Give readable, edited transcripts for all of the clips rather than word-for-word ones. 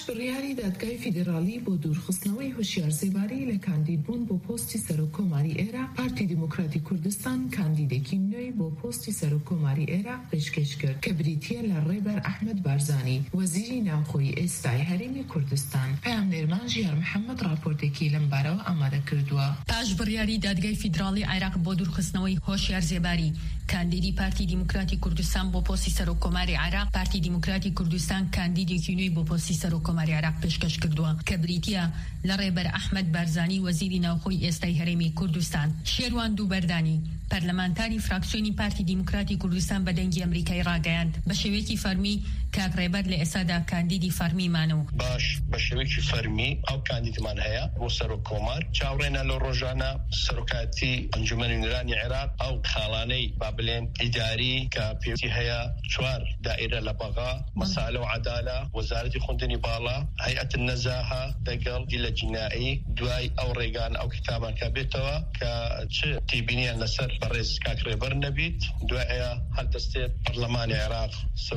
پاشبڕیاری دادگای فیدرالی بۆ دوورخستنەوەی هۆشیارسێباری لە کاندیدبوون بۆ پۆستی سەرۆکۆماری عێراق پارتی دیموکراتی کوردستان کاندیدێکی نوێی بۆ پۆستی سەرۆکۆماری عێراق پێشکەش کرد کە بریتیە لە ڕێبەر ئەحمەد بارزانی وەزیری ناوخۆی ئێستای هەرێمی کوردستان. پەیامنێرمان ژیار محەممەد راپۆرتێکی لەم بارەوە ئامادە کردووە. پاشبڕیاری دادگای فیدرالی عێراق بۆ دوورخستنەوەی هۆشیارسێباری کاندیدی پارتی دیموکراتی کوردستان بۆ پۆستی سەرۆکۆماری عێراق پارتی دیموکراتی کوردستان کاندیدێکی نوێی بۆ پۆستی سەرۆکۆماری عێراق پێشکەش کردووە کە بریتیە لە ڕێبەر ئەحمەد بارزانی وەزیری ناوخۆی ئێستای هەرێمی کوردستان. شێروان دووبەردانی پەرلەمانتاری فراکسیۆنی پارتی دیموکراتی کوردستان بە دەنگی ئەمریکای ڕاگەیاند بە شێوەیەکی فەرمی کاک ڕێبەر لە ئێستادا کاندیدی فەرمیمانەوە. باش بە شێوەیەکی فەرمی ئەو کاندیدمان هەیە بۆ سەرۆکۆمار چاوڕێنە لە ڕۆژانە سەرۆکاتی ئەنجومەنی نوێرانی عێراق ئەو خاڵانەی با بڵێن ئیداری کە پێویستی هەیە 4 دائیرە لە بەغا مەسالە و عەدالە وەزارەتی خوندنی باڵا هەیئەت النەزاهە دەگەڵ دیلە جینایی دوای ئەو ڕێگان ئەو کتابان کە بێتەوە کە چ تێبینیان لەسەر بەڕێز کاک ڕێبەر نەبیت دوایە هەر دەستێت پەرلەمانی عێراق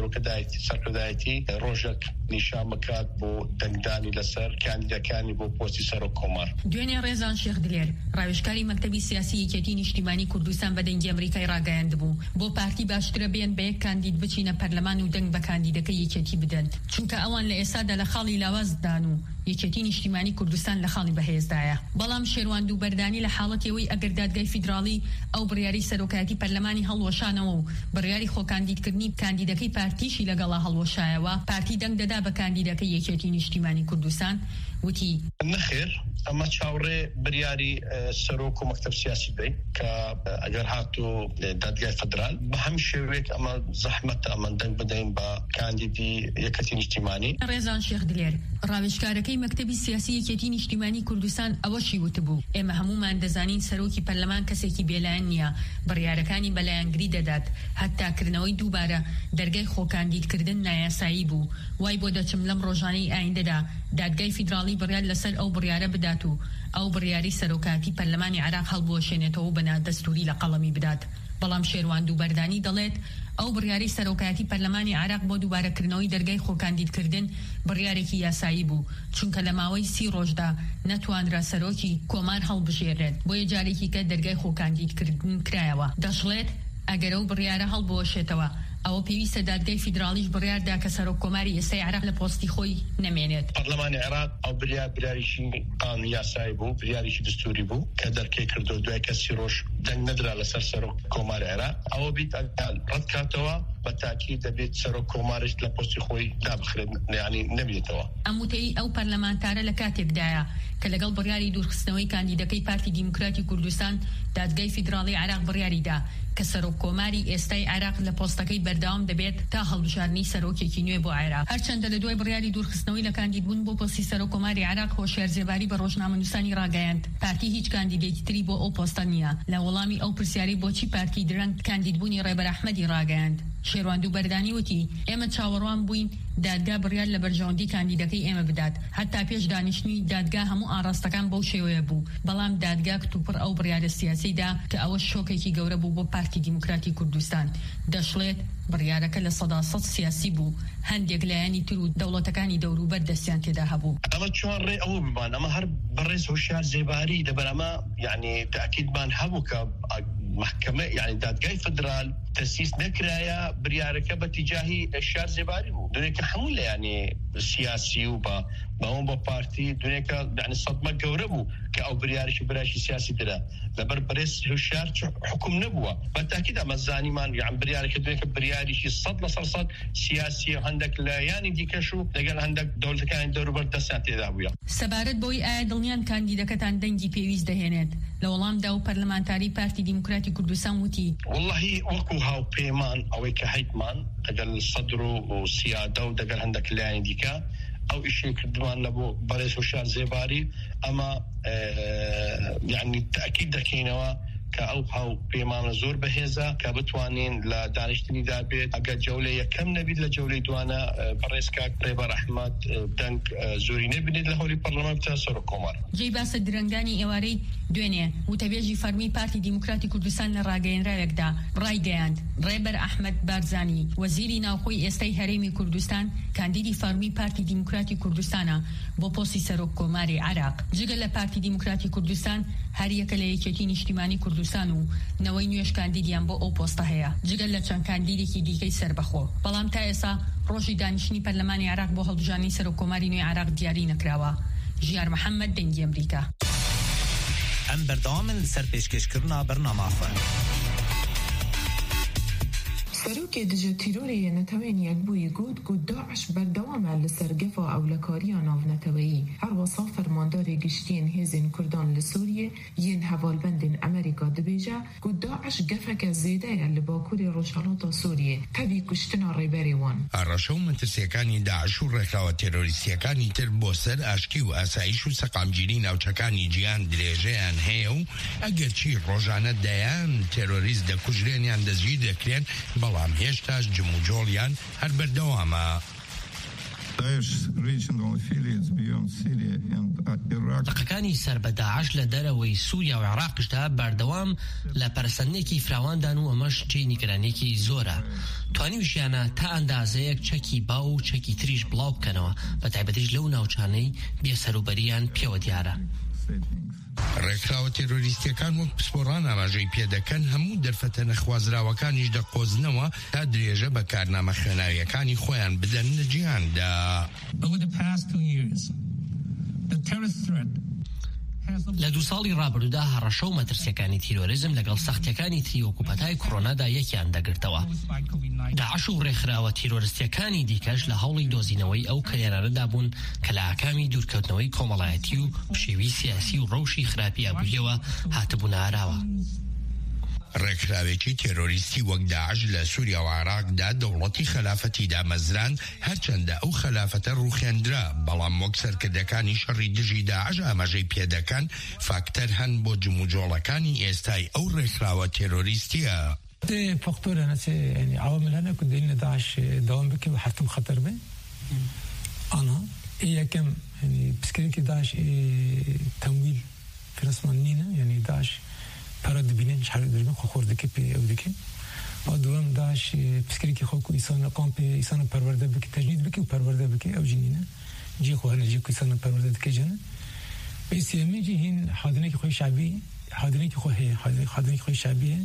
سەرکردایەتی ڕۆژێک نیشان بکات بۆ دەنگدانی لەسەر کاندیدەکانی بۆ پۆستی سەرۆکۆمار. دوێنێ ڕێزان شێخ دلێر ڕاوێژکاری مەکتەبی سیاسی یەکێتی نیشتیمانی کوردستان بە دەنگی ئەمریکای ڕاگەیاند بوو بۆ پارتی باشترە بێن بە یەک کاندید بچینە پەرلەمان و دەنگ بە کاندیدەکە یەکێتی بدەن چونکە ئەوان لە ئێستادا لە خاڵی لاوازدان و یەکێتی نیشتیمانی کوردستان لە خاڵی بەهێزدایە. بەڵام شێروان دووبەردانی لە حاڵەتەوەی ئەگەر دادگای فیدرالی ئەو بڕیاری سەرۆکایەتی پەرلەمانی هەڵوەشانەوە و بڕیاری خۆکاندیدکردنی کاندیدەکەی پارتیشی لەگەڵا هەڵوەشایەوە پارتی دەنگ دەدا بە کاندیدەکەی یەکێتی نیشتیمانی کوردستان وتی نەخێر ئەمە چاوڕێ بریاری سەرۆک و مەکتەب سیاسی بین کە ئەگەر هاتو دادگای فدرال بە هەم شێوێک ئەمە زەحمەتە ئەمەن دەنگ بدەین بە کاندیدی یەکەتی نیشتیمانی. ڕێزان شێخ دلێر ڕاوێژکارەکەی مەکتەبی سیاسی یەکێتی نیشتیمانی کوردستان ئەوەشی وتبوو ئێمە هەمومان دەزانین سەرۆکی پەرلەمان کەسێکی بێلایەن نییە بڕیارەکانی بەلایەنگری دەدات هەتاکردنەوەی دووبارە دەرگای خۆکاندیدکردن نایاسایی بوو وای بۆ دەچم لەم ڕۆژانەی ئایندەدا دادگای فیدرالی بڕیار لەسەر ئەو بڕیارە بدات و ئەو بڕیاری سەرۆکاتی پەرلەمانی عێراق هەڵبوەشێنێتەوە بەنا دەستوری لە قەڵەمی بدات. بەڵام شێروان دووبەردانی دەڵێت ئەو بڕیاری سەرۆکایەتی پەرلەمانی عێراق بۆ دووبارەکردنەوەی دەرگای خۆکاندیدکردن بڕیارێکی یاسایی بوو چونکە لە ماوەی 30 ڕۆژدا نەتوانرا سەرۆکی کۆمار هەڵبژێرێت بۆیە جارێکی کە دەرگای خۆکاندیدکردن کرایەوە. دەشڵێت ئەگەر ئەو بڕیارە هەڵبوەشێتەوە ئەوە پێویستە دادگای فیدرالیش بڕیاردا کە سەرۆکۆماری ئێستای عێراق لە پۆستی خۆی نەمێنێت. پەرلەمانی عێراق ئەو بریاریشی قانون یاسایی بوو بریاریشی دستوری بوو کە دەرکەی کردو دوای کە 30 ڕۆژ دەنگ نەدرا لەسەر سەرۆکۆماری عێراق ئەوە بیت ڕەت کاتەوە بە تاکید دەبێت سەرۆکۆماریش لە پۆستی خۆی دابخرێت یعنی نەبێتەوە. ئەموتەی ئەو پەرلەمانتارە لە کاتێکدایە کە لەگەڵ بڕیاری دوورخستنەوەی کاندیدەکەی پارتی دیموکراتی کوردستان دادگای فیدرالی عێراق بڕیاریدا کە سەرۆکۆماری ئێستای عێراق لە پۆستەکەی بەردەوام دەبێت تا هەڵبژارنی سەرۆکێکی نوێ بۆ عێراق. هەرچەندە لە دوای بڕیاری دوورخستنەوەی لە کاندیدبوون بۆ پۆستی سەرۆکۆماری عێراق هۆشیارسێباری بە ڕۆژنامەنووسانی ڕاگەیاند پارتی هیچ کاندیدێکی تری بۆ ئەو پۆستە نییە. لە وەڵامی ئەو پرسیاری بۆچی پارتی درەنگ کاندیدبوونی ڕێبەر ئەحمەدی ڕاگەیاند شێروان دووبەردانی وتی ئێمە چاوەڕوان بووین دادگا بڕیار لە بەرژەوەندی کاندیدەکەی ئێمە بدات هەتا پێش دانیشتنی دادگا هەموو ئاڕاستەکان بەو شێوەیە بوو بەڵام دادگا کتوپڕ ئەو بڕیارە سیاسیدا کە ئەوە شۆکێکی گەورە بوو بۆ پارتی دیموکراتی کوردستان. دەشڵێت بڕیارەکە لە 100% سیاسی بوو هەندێک لایەنی تر و دەوڵەتەکانی دەوروبەر دەستیان تێدا هەبوو. ئەمە چۆن ڕێ ئەوە ببان ئەمە هەر بەڕێز هۆشیارسێباری دەبەر ئەمە یعنی تاکیدمان هەبوو کە محکمە یعنی دادگای فدرال تەسیس نەکرایە بریارەکە بە تیجاهی شارسێباری بوو دونێکە هەموو لە یعنی سیاسی و بەون بۆ پارتی دونێکە یعنی سەدمە گەورە بوو کە ئەو بریارێکی برایشی سیاسی درا لەبەر بەڕێز هۆشیار حکم نەبووە بە تاکید ئەمە زانیمان یعنی بریارەکە دونێکە بریاریشی 100% سیاسی و هەندێک لایانی دیکەش و لەگەڵ هەندێک دەوڵەتەکانی دەوروبەر دەستیان تێدا بووە. سەبارەت بۆی ئایا دڵنیان کاندیدەکەتان دەنگی پێویست دەهێنێت لە وەڵامدا و پەرلەمانتاری پارتی دیموکراتی کوردستان وتی والله وەکو هاوپەیمان ئەوەی کە هەیتمان ئەگەر سەدر و سیادە و دەگەر هەندێک لایانی دیکە ئەو ئیشەی کردوان لە بۆ بەڕێز هۆشیارسێباری ئەمە یعنی تاکید دەکەینەوە كأو بيمان زور بهزة كبتوانين لدانشتني دابيت أجا جولة يكم نبيد لجولة دوانا بريسكا ريبر أحمد دنك زوري نبيد لهولي برلمان بتاع سروكومار جي باس درنگانی ئێوارەی دوێنێ وتەبێژی فەرمی پارتی دیموکراتی کوردستان لە ڕاگەیەنراوێکدا ڕایگەیاند ڕێبەر ئەحمەد بارزانی وەزیری ناوخۆی ئێستای هەرێمی کوردستان کاندیدی فەرمی پارتی دیموکراتی کوردستانە بۆ پۆستی سەرۆک کۆماری عێراق. جگە لە پارتی دیموکراتی کوردستان هەریەکە لە یەکێتی نیشتیمانی کوردستان و نەوەی نوێش کاندیدیان بۆ ئەو پۆستە هەیە جگە لە چەند کاندیدێکی دیکەی سەربەخۆ. بەڵام تا ئێستا ڕۆژی دانیشتنی پەرلەمانی عێراق بۆ هەڵبژاردنی سەرۆک کۆماری نوێی عێراق دیاری نەکراوە. ژیار محەممەد دەنگی ئەمریکا. ئەم بەردەوامن لەسەر پێشکەشکردنا بەرنامەخۆ. سەرۆکی دژە تیرۆری نەتەوەین یەکبووی گوت داعش بەردەوامە لەسەر گەفا ئەولەکاریە ناونەتەوەیی هەروەسا فەرمانداری گشتیین هێزین کوردان لە سووریە یەن هەواڵبەندین ئەمریکا دەبێژە گوت داعش گەفەکە زێدەیە لە باکووری ڕۆژهەڵاتە سووریە تەوی کوشتنا ڕێبەری وان. ئاڕەشە و مەترسیەکانی داعش و ڕێکخراوە تێرۆریستیەکانی تر بۆ سەر ئاشتی و ئاسایش و سەقامگیری ناوچەکانی جیان درێژەیان هەیە و ئەگەرچی ڕۆژانە دەیان تێرۆریست دەکوژرێنیان دەستگیر دەکرێن بەڵام هێشتاش جموجۆڵیان هەر بەردەوامە. دقەکانی سەر بە داعش لە دەرەوەی سووریا و عێراقشدا بەردەوام لە پەرسەندێکی فراواندان و ئەمەش جێی نیگەرانێکی زۆرە. توانیویشیانە تا ئەندازەیەک چەکی باو و چەکی تریش بڵاو بکەنەوە بە تایبەتیش لەو ناوچانەی بێسەروبەریان پێوە دیارە. ڕێکخراوە تێرۆریستیەکان وەک پسپۆڕان ئاماژەی پێدەکەن هەموو دەرفەتە نەخوازراوەکانیش دەقۆزنەوە تا درێژە بە کارنامە خوێناویەکانی خۆیان بدەن لە جیهاندا. لە 2 ساڵی ڕابردوودا هەڕەشە و مەترسیەکانی تیرۆریزم لەگەڵ سەختیەکانی تری وەکوپەتای کۆرۆنادا یەکیان دەگرتەوە. داعش و ڕێکخراوە تیرۆریستیەکانی دیکەش لە هەوڵی دۆزینەوەی ئەو کەلێنانەدا بوون کە لە ئاکامی دوورکەوتنەوەی کۆمەڵایەتی و پشێوی سیاسی و ڕەوشی خراپی ئابووریەوە هاتبوون ئاراوە. ڕێکخراوێکی تێرۆریستی وەک داعش لە سووریا و عێراقدا دەوڵەتی خلافەتی دامەزران هەرچەندە ئەو خلافەتە ڕوخێندرا بەڵام وەک سەرکردەکانی شەڕی دژی داعش ئاماژەی پێدەکەن فاکتەر هەن بۆ جموجۆڵەکانی ئێستای ئەو ڕێکخراوە تێرۆریستیە. فاكتور هنا يعني عوامل هنا كنت ان داعش دوام بك وحتم خطر به انا هي كم يعني بسكرينك داعش تمويل في رسمانينا يعني داعش پرد بینن شهر درجه خورده که پی او دکی آدوام داعش بسکری که خوک ایسان کامپ ایسان پرورده بکی تجنید بکی و پرورده بکی او جنینه جی خو هر جی کو ایسان پرورده دکی جنه بیسیمی جی هین حاضرینه که خوی شعبی حاضرینه که خو هی حاضرینه که خوی شعبیه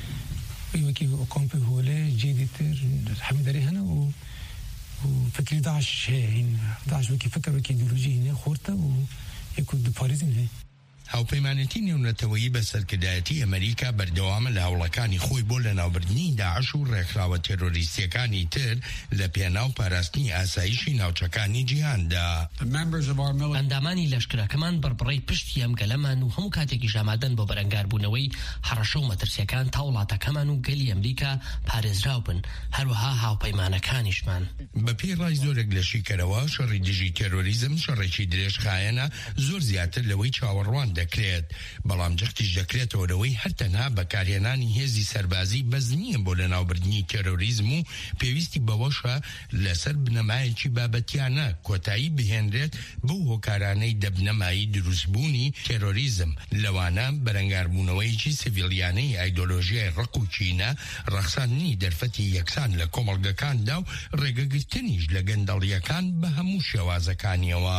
و کی کامپ هوله جدیدتر همین داره هنه و فکر داعش هین داعش وکی فکر وکی ایدئولوژی هنه خورده و یکو دو پاریزم هی هاوپەیمانەتی نێونەتەوەیی بە سەرکردایەتی ئەمریکا بەردەوامە لە هەوڵەکانی خۆی بۆ لەناوبردنی داعش و ڕێکخراوە تێرۆریستیەکانی تر لە پێناو پاراستنی ئاسایشی ناوچەکانی جیهاندا. ئەندامانی لەشکرەکەمان بڕبڕەی پشتی ئەم گەلەمان و هەموو کاتێکی ژامادەن بۆ بەرەنگاربوونەوەی هەڕەشە و مەترسیەکان تا وڵاتەکەمان و گەلی ئەمریکا پارێزراو بن هەروەها هاوپەیمانەکانیشمان. بەپێی ڕای زۆرێک لە شیکەرەوە شەڕی دژی تێرۆریزم شەڕێکی درێژخایەنە زۆر زیاتر لەوەی چاوەڕوان دەکرێت بەڵام جەختیش دەکرێتەوەی هەر تەنها بەکارهێنانی هێزی سەربازی بەس نییە بۆ لەناوبردنی تێرۆریزم و پێویستی بەوەشە لەسەر بنەمایەکی بابەتیانە کۆتایی بهێنرێت بۆ هۆکارانەی دەبنەمایی دروستبوونی تێرۆریزم لەوانە بەرەنگاربوونەوەیکی سیڤیلیانەی ئایدۆلۆژیای ڕق و چینە ڕەخساندنی دەرفەتی یەکسان لە کۆمەڵگەکاندا و ڕێگەگرتنیش لە گەندەڵیەکان بە هەموو شێوازەکانیەوە.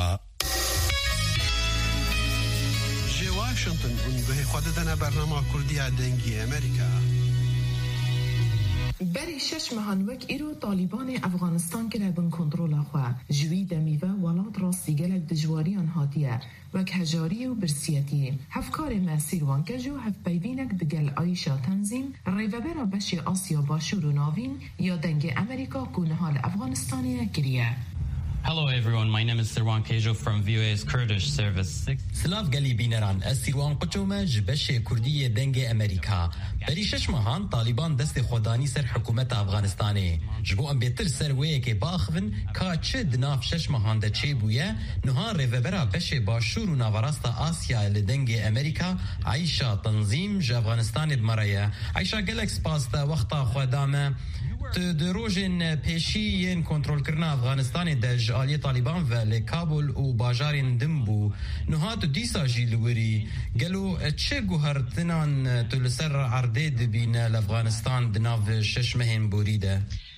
واشنطن به خود دنا برنامه کردی دنگی امریکا بری 6 مهان وک ایرو طالبان افغانستان که ربن کنترل خواه جوی دمیوه ولاد راستی گلک دجواریان هاتیه وک هجاری و برسیتی هفکار مسیر وانکجو هف بیوینک دگل آیشا تنظیم ریوبرا بشی آسیا باشور و ناوین یا دنگ امریکا کنه حال افغانستانی گریه. Hello everyone, my name is Sirwan Kejo from VOA's Kurdish service. سلاف گلی بینران از سیروان قچومه جبش کردی دنگ امریکا بری شش ماهان طالبان دست خودانی سر حکومت افغانستانه جبو ام بیتر سرویه که باخفن که چه دناف شش ماهان ده چه بویه نهان ریوبرا بش باشور و ناوراست آسیا لدنگ امریکا عیشا تنظیم ج افغانستان بمرایه عیشا گلک سپاس ده وقتا خودامه دروجن پیشین کنترل کردن افغانستان در جالی طالبان و لکابل و باجارین دنبو نهات دیسا جیلوری گلو چه گوهرتنان تلسر عرده دبین لافغانستان دناو شش مهم بوریده.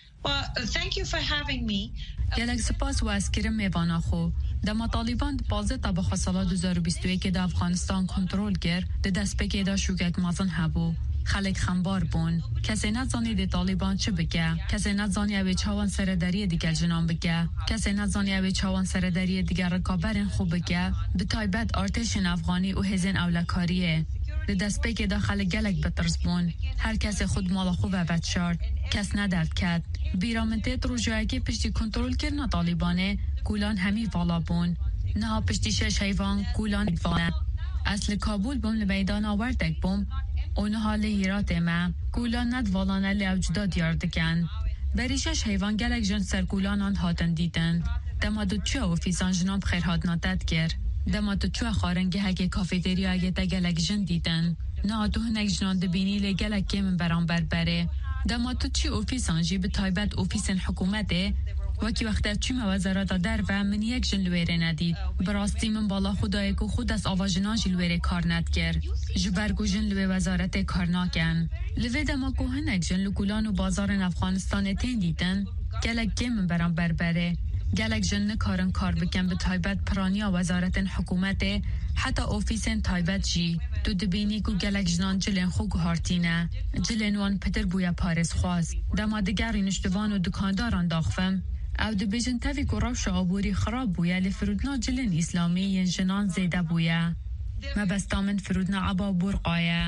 Thank you for having me. گلک سپاس و اسکرم میوانا خو دما طالبان 15 طبخ سال 2021 که در افغانستان کنترل کرد ده دست پکی دا شوگک مازن هبو خلق خنبار بون کسی نزانی ده طالبان چه بگه کسی نزانی اوی چاوان سرداری دیگر جنان بگه کسی نزانی اوی چاوان سرداری دیگر رکابرین خوب بگه ده تایبت ارتشن افغانی و هزین اولکاریه ده دست بگه داخل گلک بطرز بون هر کسی خود مالا خوب و بدشارد کس ندرد کد بیرامنته روژایی که پشتی کنترل کرنا طالبانه کولان همی والا بون نه پشتی شش حیوان کولان فانه اصل کابل بوم لبیدان آوردک بوم اونها لیرات ما کولان ند والانه لیوجدا دیاردکن بریشش حیوان گلک جن سرکولان آن هاتن دیدن دما دو چه اوفیسان جناب خیرهات ناتد گر دما دو چه خارنگه هگه کافیتریا اگه تا گلک جن دیدن نه دو هنک جنان دبینی لی گلک کم بران بربره دما تو چی اوفیسان جی به تایبت اوفیسن حکومته وکی وقت چی وزارت در و من یک جن لویره ندید براستی من بالا خدای کو خود از آواجنا جلویره کار ندگر جبرگو جن لوی وزارت کار ناکن لوی دما کو هنک جن لکولان و بازار افغانستان تین دیدن گلک کم بران بربره گلک جن کارن کار بکن به تایبت پرانیا وزارت حکومت حتی اوفیسن تایبت جی تو دبینی کو گلک جنان جلن خو گوهارتینه جلن وان پتر بویا پارس خواست دما دگری نشتوان و دکانداران داخفم او دو بیجن تاوی کراف شعبوری خراب بویا لفرودنا جلن اسلامی ین جنان زیده بویا مبستامن فرودنا عبا برقایه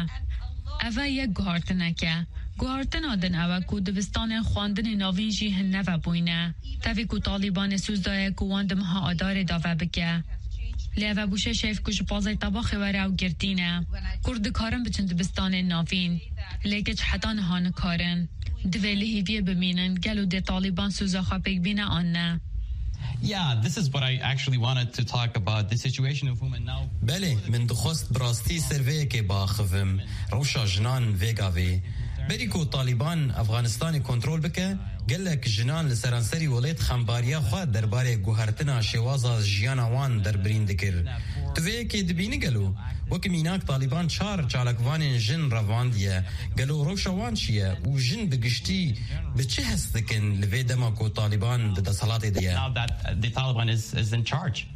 اوه یک گوهارتنه که گوهارتن آدن اوه کو دبستان خواندن ناوین جی هن نوه بوینه تاوی کو طالبان سوزدایه کو واندم ها آدار داوه بکه لیوه بوشه شیف کش پازای طباخی وره او گرتینه کرد کارن بچن دبستان ناوین لیکچ حتا نهان کارن دوی لحیویه بمینن گلو ده طالبان سوزا خواپک بینه آنه Yeah, this is what I actually wanted to talk about, the situation of women now. بله من دخواست براستی سرویه که باخفم روشا جنان ویگاوی بریکو طالبان افغانستان کنترل بکه گلک جنان لسرانسری ولیت خمباریا خواه درباره گوهرتنا شوازا جیانا وان در برین دکر توی که دبینی گلو وکی میناک طالبان چالکوان جن رواندیه گلو روشا وان چیه و جن بگشتی به چه هست دکن لوی دماکو طالبان ده صلات دیه Now that the Taliban is in charge.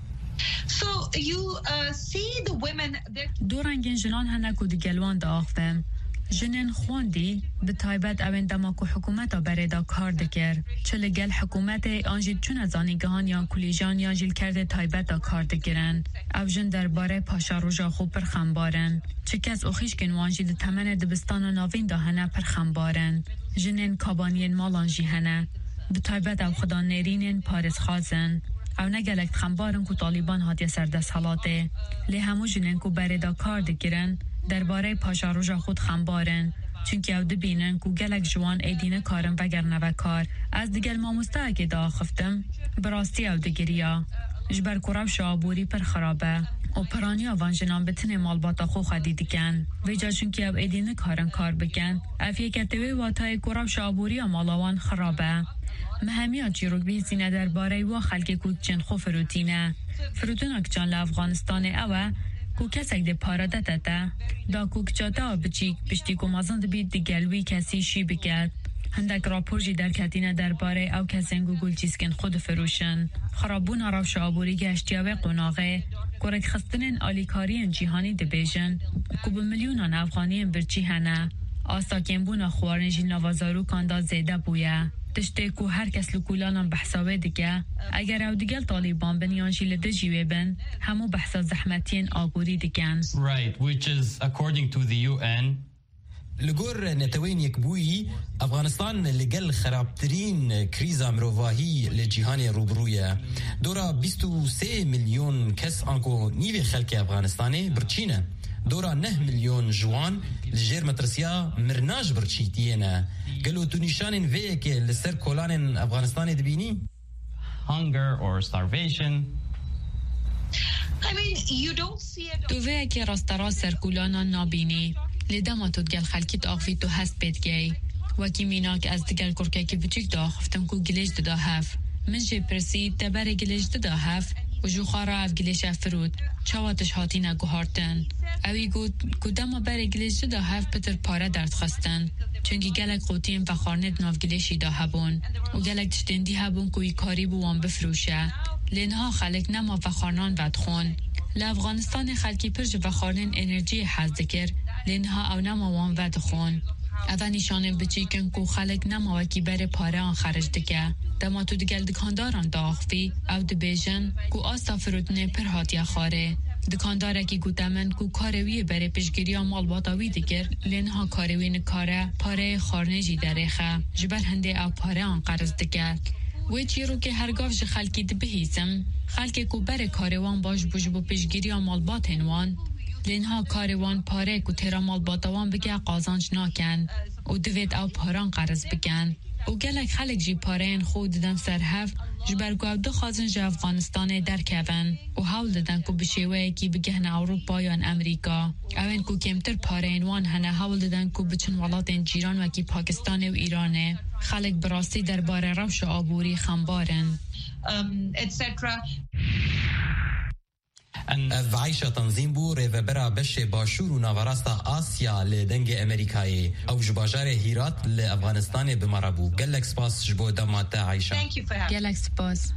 So you see the women دورنگین جنان هنکو دی گلوان دا آخفم جنین خواندی به تایبت اوین دماکو حکومتا بردا کار دکر چه گل حکومت آنجید چون از آنیگهان یا کلیجان یا جیل کرده تایبت دا کار دکرن او جن درباره پاشا روژا خوب پرخمبارن چه کس اخیش کن وانجید تمن دبستان و ناوین دا هنه پرخمبارن جنین کابانین مالانجی هنه به تایبت او خدا نیرینین پارس خازن او نگلک خمبارن کو طالبان هاتیه سردست حالاته لی همو جنین کو بردا کار دکرن درباره پاشا روژا خود خمبارن چونکه او دبینن کو گلک جوان ایدین کارن وگر نوه کار از دیگر ماموسته که دا خفتم براستی او دگریا جبر کراو شعبوری پر خرابه و پرانی آوان جنان بتنه مالباتا خو خدی دیکن ویجا چونکه او ایدین کارن کار بکن افیه کتوی واتای کراو شعبوری مالاوان خرابه مهمیان چیروک بیسینه درباره و خلک کود چند خو فروتینه فروتونک جان لافغانستان اوه کو کسک ده پاراده تتا دا کوک چاتا بچیک پشتی کو مازند بید دیگلوی کسی شی بکد هندک راپور جی در کتینه درباره او کسنگو گل چیزکن خود فروشن خرابون عراف شعبوری گشتیاوه قناغه گرک خستنین آلیکارین جیهانی ده بیجن کو به میلیونان افغانین برچی هنه آستا کمبون خوارن جی نوازارو کاندا زیده بویه تشته کو هر کس لکولانم بحثاوه دیگه اگر او دیگل طالبان بنیانشی لده جیوه بن همو بحثا زحمتین آگوری دیگن Right, which is according to the UN لگور نتوین یک بویی افغانستان لگل خرابترین کریزا مروواهی لجیهان روبرویه دورا 23 میلیون کس آنکو نیوی خلک افغانستانی برچینه دورا 9 میلیون جوان لجیر مترسیا مرناج برچیتینه گلو تو نشانین ویه که لسر کولان افغانستانی دبینی؟ Hunger or starvation. I mean, you don't see it. تو ویه که راسترا سرکولانا نابینی لیدما تو دگل خلکیت آخوی تو هست بید گی وکی مینا که از دگل کرکه که بچیک دا خفتم کو گلیج دا هف من جی پرسی تبر گلیج دا هف و جو خارا اف گلیش افرود چواتش هاتینا گوهارتن اوی گو دما بر گلیج دا هف پتر پاره درد خستن چونگی گلک قوتیم و خارنت ناف گلیشی دا هبون و گلک تشتندی هبون کوی کاری بوان بفروشه لینها خلک نما و خارنان ودخون لافغانستان خلکی پرج و خارنن انرژی حز دکر لینها او نما وان ودخون اول نشانه بچیکن کو خلک نما وکی بر پاره آن خرج دکه دما تو دگل دکانداران داخفی او دبیجن کو آستا فرودنه پر هاتیا خاره دکانداره کی گو دمن کو کاروی بر پیشگیری مال باتاوی دکر لینها کاروی نکاره پاره خارنه جی درخه جبر هنده او پاره آن قرض دکه و چیرو که هرگاه ج خلکی دبهیزم خلکی کو بر کاروان باش بو پیشگیری مال باتنوان لینها کاروان پاره کو تیرا مال باتوان بگه قازانج ناکن و دوید او پاران قرض بگن و گلک خلق جی پارین خود دادن سرهف جبرگو او دو خازن جا افغانستان درکون و حول دادن کو بشیوه کی بگهن اوروپا یا امریکا اوین کو کمتر پارین وان هنه حول دادن کو بچن ولاتین جیران و کی پاکستان و ایرانه خلق براستی درباره روش آبوری خمبارن etc. عیشا تنظیم بو ریوبرا بشه باشور و ناوراستا آسیا لدنگ امریکایی او جباجار هیرات لافغانستان بمرابو گلک سپاس جبو دمات عیشا گلک سپاس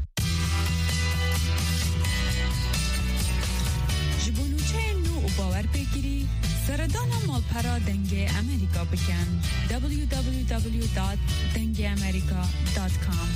جبو نوچه نو و باور بگیری سردان مالپرا دنگ امریکا بکن www.dengeamerica.com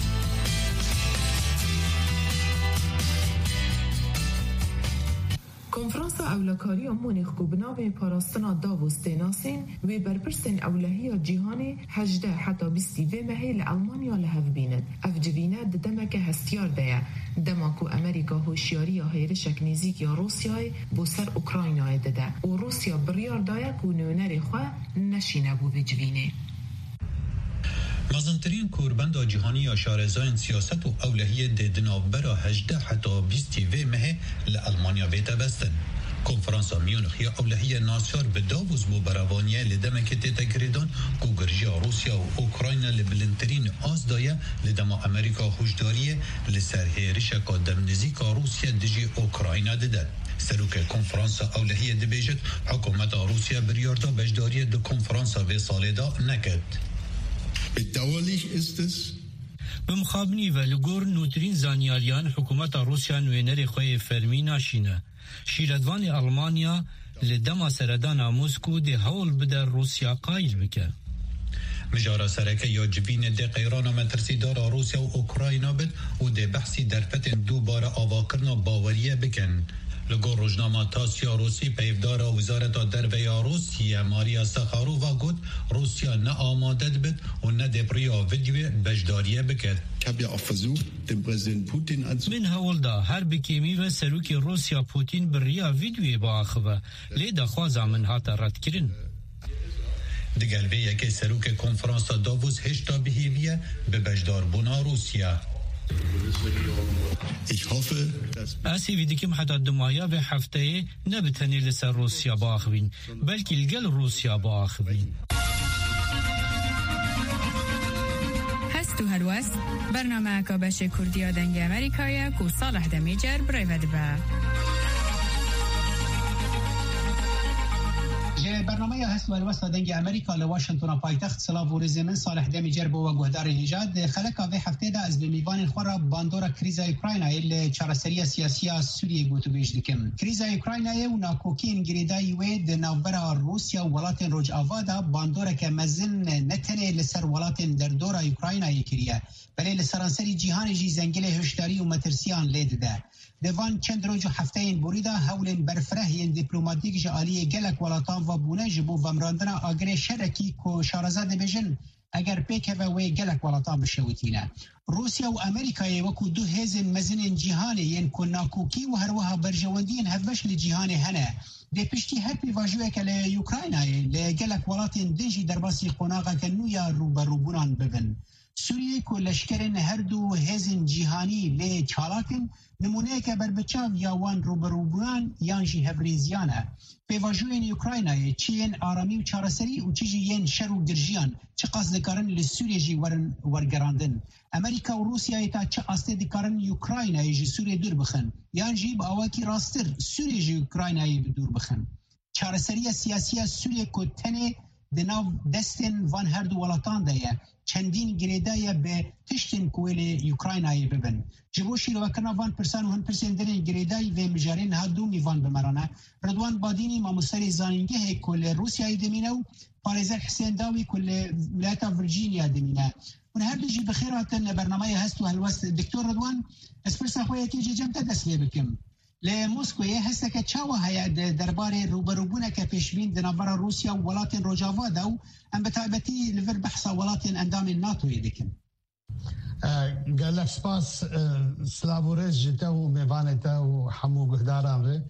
کنفرانس اولکاری مونیخ کو بناو پاراستنا داووس دیناسین و برپرسن اولهی جهانی 18 حتی 20 و مهل المانیا لهف بیند افجوینه دمک هستیار ده دماکو امریکا هوشیاری یا هیرشک نزیک یا روسیای بو سر اوکراینای ده و روسیا بریار دایا کو نونر خو نشینه بو بجوینه مازنترین کوربند جهانی یا شارزاین سیاست و اولهی دنابرا 18 حتی 20 و مه لألمانیا بیتا بستن. کنفرانس میونخ یا اولهی ناسیار به داووس بو براوانیه لدمک تتگریدان گوگرجیا روسیا و اوکراین لبلنترین آزدایه لدما امریکا خوشداریه لسرهیرشکا دمنزیکا روسیا دجی اوکراین ددن. سروک کنفرانس اولهی دبیجت حکومت روسیا بریاردا بجداری دو کنفرانس و سالدا نکد. Bedauerlich ist es بمخابنی و لگور نوترین زانیاریان حکومت روسیا نوینر خوی فرمی ناشینه شیردوان آلمانیا لدما سردان موسکو ده هول بدر روسیا قایل بکه مجارا سرکه یا جبین ده قیران مترسی دارا روسیا و اوکراینا بد و ده بحثی در فتن دوباره آواکرنا باوریه بکن لگور روزنامه تاسیا روسی پیفدار وزارت دربیا روسیه ماریا سخارووا گفت روسیا نه آماده بد و نه دبریا ویدیو بجداریه بکرد. من هول دا هر بکیمی و سروک روسیا پوتین بریا ویدیو با آخوه لیدا خوازا من هاتا رد کرن. دگل ویه که سروک کنفرانس داووس هشتا بهیویه به بجدار بونا روسیا. اسی ویدی که حتی دمایا و هفته نبتنی لسر روسیا با آخوین بلکه لگل روسیا با آخوین هستو هلوست برنامه اکابش کردیا دنگ امریکایی که صالح دمیجر برای ودبه برنامه هست و الوسط دنگ امریکا لواشنطن پایتخت سلاو و رزمن صالح دمیجر بو و گهدار نژاد خلقا و هفته دا از بمیوان خورا باندورا کریزا اوکراینا ال چارەسەریە سیاسیە سوریە گوتو بیش دکم کریزا اوکراینای و ناکوکین گریدای و د ناوبرا روسیا ولاتن روج آوادا باندورا که مزن نتنه لسر ولاتن در دورا اوکراینای کریه بله لسرانسری جهان جی زنگل هشداری و مترسیان لید ده دوان چند روز هفتهین بریده هولن برفره دیپلماتیک جالی گلک ولاتان و بونه جبو ومراندنا آگر شرکی کو شارزاده بجن اگر پیک و گلک ولاتان بشوتینه روسیا و امریکا وکو دو هزن مزن جهانی ین کناکوکی و هروها برجواندین هفش لجهان هنه ده پشتی هر پیواجوه که لیوکراینا لگلک ولاتین دنجی درباسی قناغا کنویا روبرونان ببن سوریه که لشکرین هر دو هزن جهانی لی چالاکن نمونه که بربچاو یاوان روبرونان یانجی هفریزیانه پیواجوین اوکراینای چین آرامی و چارسری و چیجی ین شر و گرژیان چه قصد دکارن لسوریه جی ورگراندن امریکا و روسیه تا چه قصد دکارن اوکراینای جی سوریه دور بخن یانجی با اواکی راستر سوریه جی اوکراینای دور بخن چارسری سیاسی سوریه که تنه دناو دستن وان هر دو ولاتان دایه چندین گریدای به تشتین کویل اوکراینای ببن جبوشی رو وکرنا وان پرسان و هن پرسان درین گریدای و مجارین ها دو میوان بمرانه ردوان بادینی ماموسری زانینگه هی کل روسیای دمینه و پارزر حسین داوی کل ولایت ورجینیا دمینه و هر دو جی بخیراتن برنامه هست و هلوست دکتور ردوان اسپرسا خویه که جی جمتا دسلیه بکم لموسکوی هسته که چاوه هیا درباره روبروبونه که پیشبین دنابرا روسیا و ولاتین روجاوا دو ام بتایبتی لور بحثا ولاتین اندام ناتوی دکن گلک سپاس سلاورز جتا و میوانتا و حمو گهداران ره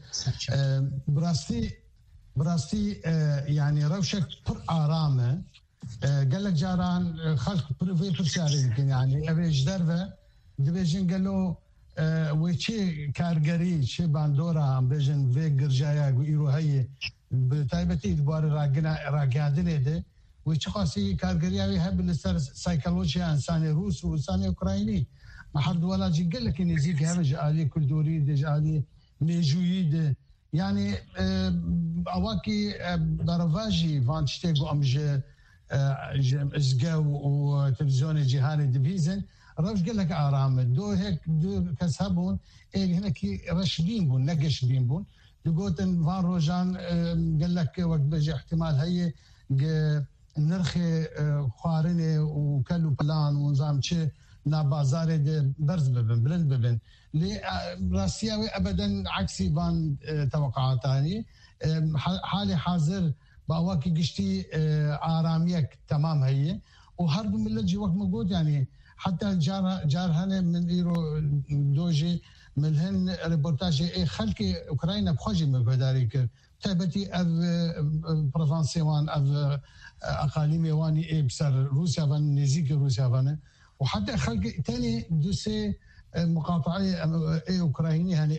براستی یعنی روشک پر آرامه گلک جاران خلق پر پرسیاری دکن یعنی اویج درو دبیجن گلو و چه کارگری چه باندورا هم بجن و گرجایا و ایروهایی به تایبتی دوباره راگاندنه ده و چه خاصی کارگری هایی هم بلستر سایکولوژی انسان روس و انسان اوکراینی محرد ولا جنگل که نزیک هم جالی کلدوری ده جالی میجویی ده یعنی اواکی برواجی وانشته گو امجه ازگو و تلویزیون جهانی دبیزن روش قال لك آرام دو هيك دو كسبون هنا كي رشبين بون نقش بين بون لقوتن فان روجان قال لك وقت بيجي احتمال هي نرخي خوارني وكلو بلان ونظام شيء نا بازار برز ببن بلند ببن لي راسياوي ابدا عكسي بان توقعاتاني حالي حاضر باواكي قشتي آراميك تمام هي وهرب من اللي وقت موجود يعني حتى جارهن من ايرو دوجي من هن ريبورتاج خلقي اوكرانيا بخوجي مقداريك تابتي اف بروفانسي وان اف اقاليمي واني بسر روسيا فان نزيك روسيا فان وحتى خلقي تاني دوسي مقاطعي اوكرايني هني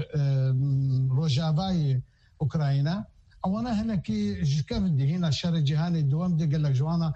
روجافاي اوكراينا اونا هنا كي كيف دي هنا الشر الجهاني الدوام دي قال لك جوانا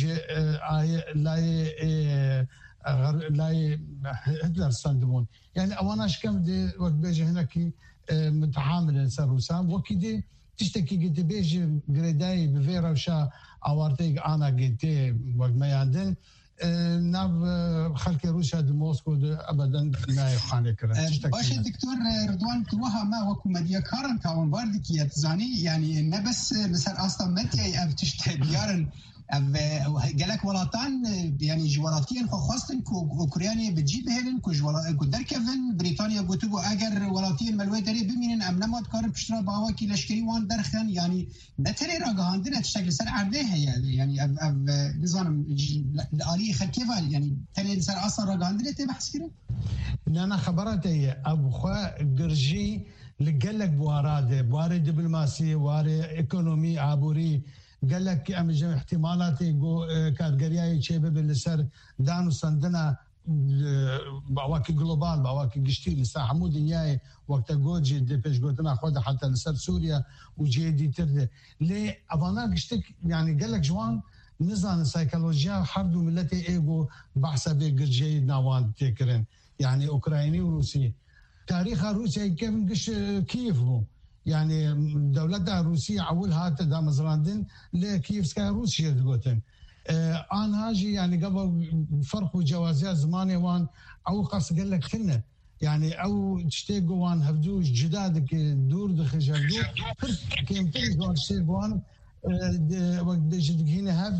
لا هتلر صندمون يعني اواناش كم دي وقت بيجي هناك متحامل سروسام وكيدي تشتكي قد بيجي غريداي بفيرا وشا اوارتيك انا قلت وقت ما يعدن ناب خلق روسيا دي موسكو ابدا ما يخاني كرا باش الدكتور رضوان توها ما وكو مديا كارن كاون باردك يتزاني يعني نبس مثلا اصلا متى اف تشتغيارن قالك ولاتان يعني جوالاتين خواستن اوكرانيا بتجيب هلن كو دركفن بريطانيا قلتو اگر ولاتين ملوي دري بمينن امنمات كار بشرا باواكي لشكري وان درخن يعني نتري راغاندن تشتغل سر عرضه يعني اف نظام الالي خلكيفال يعني تري سر اصلا راغاندن تي بحث كده انا خبرتي ابو خا جرجي لقلك بوارد دبلوماسي وارد ايكونومي عبوري قال لك أمجم احتمالاتي كارجرياي شيء بالسر دانو سندنا بواكي جلوبال بواكي قشتي لسا حمود نياي وقت جوجي دي بيش قلتنا خود حتى لسر سوريا وجيدي ترد ليه أبانا قشتك يعني قال لك جوان نظام السيكولوجيا حردو ملتي ايجو بحثا بيجي ناوان تكرن يعني اوكرايني وروسي تاريخ روسيا كيف كيف هو يعني دولتها الروسية أولها تدا مزراندن لكيفسكا روسيا دقوتن أنا هاجي يعني قبل فرق وجوازات زماني وان أو قص قال لك خلنا يعني أو تشتيقوا وان هفدوش جدادك دور دخل هفدو كيم تلقوا تشتيقوا وان وقت بيجي هنا هف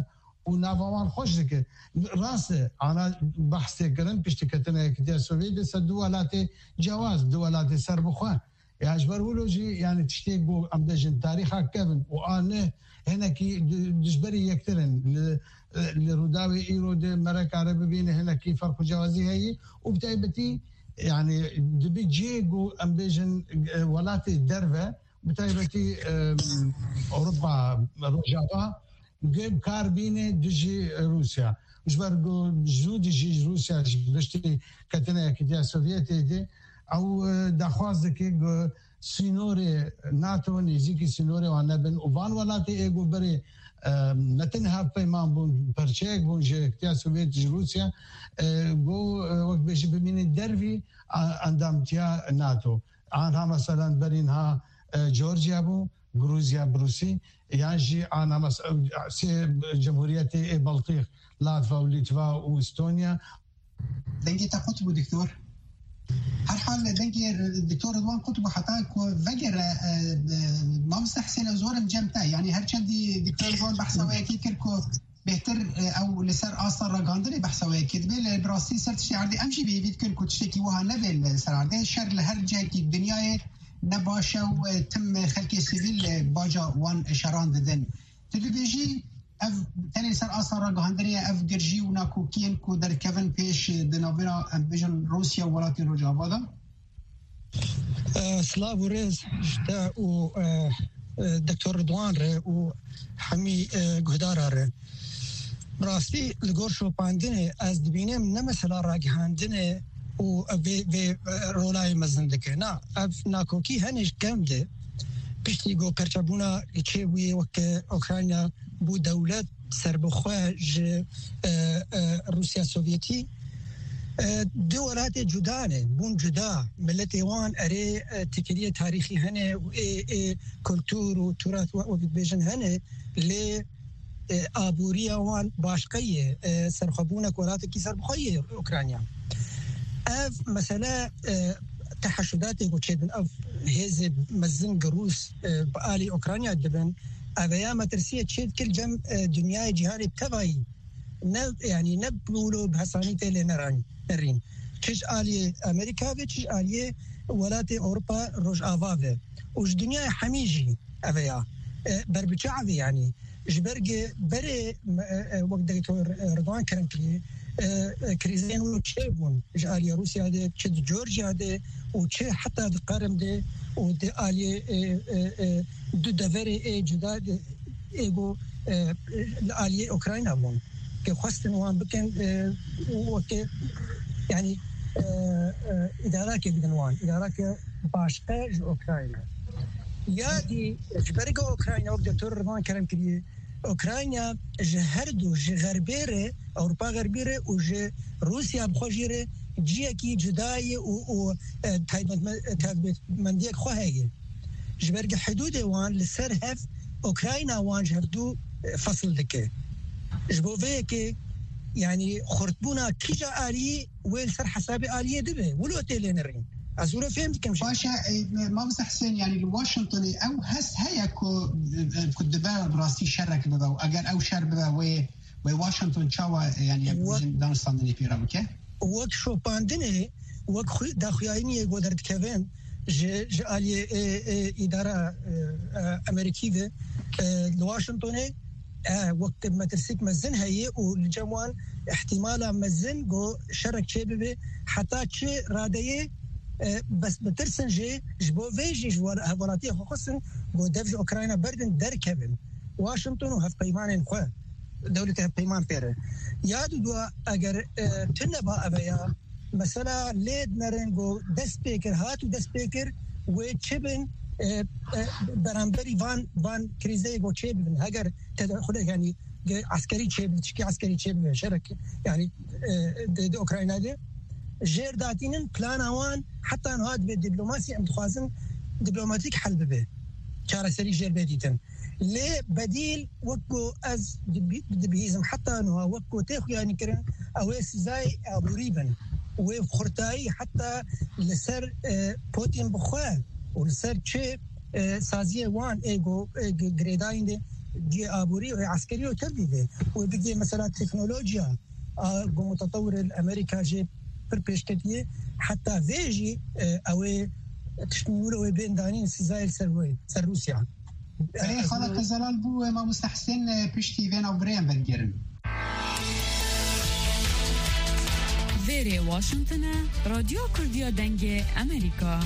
ونافوان خوش دکه راسته انا بحث کردن پشتکتنه که سوویت سر دولت جواز دولت سر بخواه اجبر ولوجي يعني تشتي بو امدجن تاريخها كابن وانا هنا كي دجبري يكترن لروداوي ايرود مرك عربي بين هنا كي فرق جوازي هي وبتايبتي يعني دبي جيجو امدجن ولاتي درفه بتايبتي اوروبا رجعها جيب كاربينه دجي روسيا اجبر جودي جي روسيا بشتي كتنا كي السوفيتي دي او دخواست که سینور ناتو نزدیکی سینور وانه بن وان ولاتی ایگو بری نتنها پیمان بون پرچک بون جکتیا سوویت روسیا گو وقت بيجي بمين دربي اندامتيا ناتو عنها مثلا برينها جورجيا بو غروزيا بروسي يعني انا جمهوريه بلطيق لاتفا وليتفا واستونيا دنجي تقطب دكتور هر حال دنجي الدكتور رضوان قطب حتى فجر ما مستحسن زورم جمتا يعني هر چندي دكتور رضوان بحثه كي كركو بهتر او لسر اثر رگاندنی بحثه كتبه براستی سرتشي عردي امشي بيد كركو تشتكي وها نبل سر عردي شر لهر جاي كي الدنيا نباشه وتم خلق سيفيل باجا وان اشاران ددن تلفزيون اف تاني سر اثر رگاندنی اف گرجي وناكو كين كو در كيفن بيش دنابرا امبيجن روسيا ولاتي رجابادا سلاو ريز جدا و دكتور رضوان ره و حمي گهدار ره براستی لگور شو پاندنه از دبینم نمثلا راگهاندنه و به رولای مزندکه نه اف ناکوکی هنش کم ده پشتی گو پرچبونا چه وی وک اوکراینیا بو دولت سربخواه روسیا سوویتی دولت جدانه بون جدا ملت وان اره تکریه تاریخی هنه و کلتور و تراث و بیجن هنه لی آبوریا وان باشقیه سرخبونه کولات کی سربخواه اوکراینیا اف مثلا تحشدات گوچیدن اف هز مزن روس بآلی اوکراینیا دبن اویا مترسیه چید کل جم دنیای جهانی بتوایی يعني نبلولو بحساني تيلي نرين تش آلية أمريكا و تش آلية ولات أوروبا روج آفافة وش دنيا حميجي أفيا بربجعوي يعني جبرجي بري وقت دكتور رضوان كرمكي كريزين وتشيبون إج آلية روسيا دي تش جورجيا دي وتش حتى دقارم دي ودي آلية دو دفري جدا إيجو آلية أوكراينا بون خواستن وان بكن وكي يعني إدارك بدنوان إدارك باشقة أوكراينا يا دي جبرجو أوكراينا وقت دكتور رضوان كلام كذي أوكراينا جهردو جغربيرة أوروبا غربيرة وج روسيا بخوجيرة جيكي جداي و تايبت منديك خواهي جبرج حدود وان لسرهف أوكراينا وان جهردو فصل دكه جبوفيه كي يعني خرطبونا كيجا آلية ويل سر حساب آلية دبه ولو تيلين الرين أزورة فهمت كم شيء باشا ما بس حسين يعني واشنطن أو هس هيا كد دبا براسي شرك ببا وأجر أو شر ببا واشنطن شوا يعني دانستان دني بيرا مكه وقت شو باندنه وقت داخياني قدرت كيفن ج آلية إدارة أمريكية لواشنطن وقت ما ترسيك مزن هي والجوان احتمالا مزن جو شرك شبه حتى شيء راديه بس بترسن جبو فيجي جوال هولاتي خصن جو دفج اوكرانيا بردن دركبن واشنطن وهف قيمان خو دولة قيمان فيره ياد دو اگر تنبا ابيا مثلا ليد نرنجو دسبيكر هاتو دسبيكر وتشبن برانبري فان كريزي جو تشيبن هاجر تدخل يعني عسكري تشيبن تشكي عسكري تشيبن شركه يعني د اوكرانيا دي جير داتينن بلان اوان حتى هاد بالدبلوماسي ام تخازن دبلوماتيك حل به شارع سري جير بديتن ليه بديل وكو از دبيزم حتى انه وكو تاخو يعني كرن اويس زي ابو ريبن وخرتاي حتى لسر بوتين بخواه ولسر چه سازیه وان ایگو گریداینده جي آبوري وعسكري وتبديده ودقي مثلا تكنولوجيا متطور الأمريكا جي بربشكتيه حتى فيجي أو تشنولو بين دانين سيزايل سر روسيا أي خلق زلال بو ما مستحسن بشتي فين أو بريان بنجرن فيري واشنطن راديو كرديا دنگ أمريكا